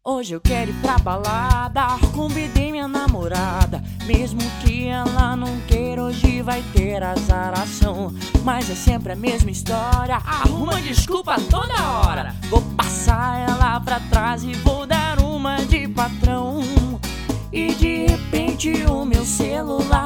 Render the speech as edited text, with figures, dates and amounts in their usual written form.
Hoje eu quero ir pra balada, convidei minha namorada. Mesmo que ela não queira, hoje vai ter azaração. Mas é sempre a mesma história, arruma desculpa toda hora. Vou passar ela pra trás e vou dar uma de patrão. E de repente o meu celular